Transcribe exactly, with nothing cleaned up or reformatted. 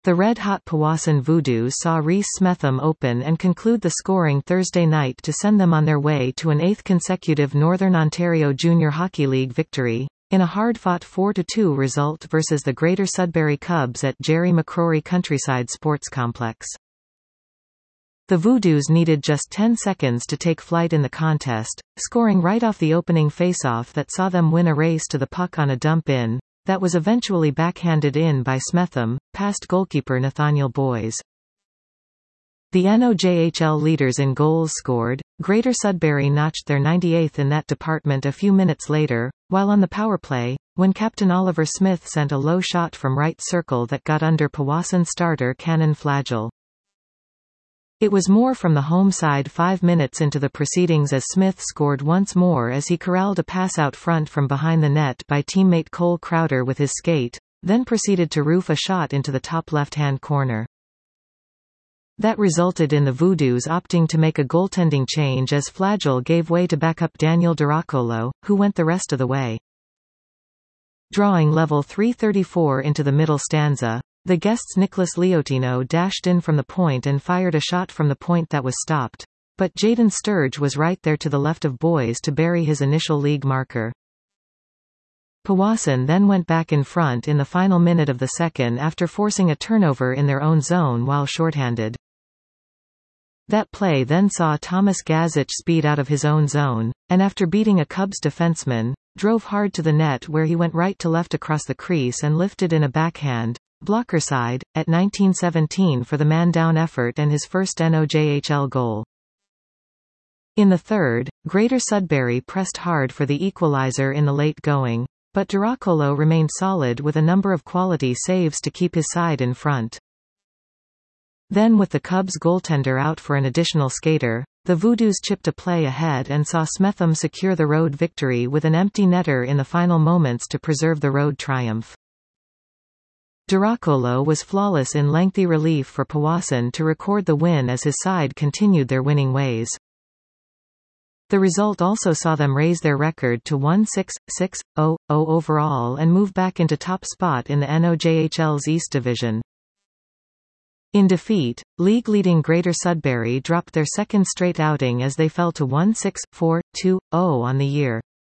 The red-hot Powassan Voodoos saw Rhys Smetham open and conclude the scoring Thursday night to send them on their way to an eighth consecutive Northern Ontario Junior Hockey League victory, in a hard-fought four to two result versus the Greater Sudbury Cubs at Jerry McCrory Countryside Sports Complex. The Voodoos needed just ten seconds to take flight in the contest, scoring right off the opening faceoff that saw them win a race to the puck on a dump-in, that was eventually backhanded in by Smetham, past goalkeeper Nathaniel Boyes. The N O J H L leaders in goals scored. Greater Sudbury notched their ninety-eighth in that department a few minutes later, while on the power play, when Captain Oliver Smith sent a low shot from right circle that got under Powassan starter Cannon Flagel. It was more from the home side five minutes into the proceedings as Smith scored once more as he corralled a pass out front from behind the net by teammate Cole Crowder with his skate, then proceeded to roof a shot into the top left-hand corner. That resulted in the Voodoos opting to make a goaltending change as Flagel gave way to backup Daniel Diracolo, who went the rest of the way. Drawing level three thirty-four into the middle stanza, the guests' Nicholas Leotino dashed in from the point and fired a shot from the point that was stopped, but Jayden Sturge was right there to the left of Boyes to bury his initial league marker. Powassan then went back in front in the final minute of the second after forcing a turnover in their own zone while shorthanded. That play then saw Thomas Gazich speed out of his own zone, and after beating a Cubs defenseman, drove hard to the net where he went right to left across the crease and lifted in a backhand, blocker side, at nineteen seventeen for the man-down effort and his first N O J H L goal. In the third, Greater Sudbury pressed hard for the equalizer in the late going, but Diracolo remained solid with a number of quality saves to keep his side in front. Then with the Cubs goaltender out for an additional skater, the Voodoos chipped a play ahead and saw Smetham secure the road victory with an empty netter in the final moments to preserve the road triumph. Diracolo was flawless in lengthy relief for Powassan to record the win as his side continued their winning ways. The result also saw them raise their record to one six six oh oh overall and move back into top spot in the N O J H L's East Division. In defeat, league-leading Greater Sudbury dropped their second straight outing as they fell to one six four two oh on the year.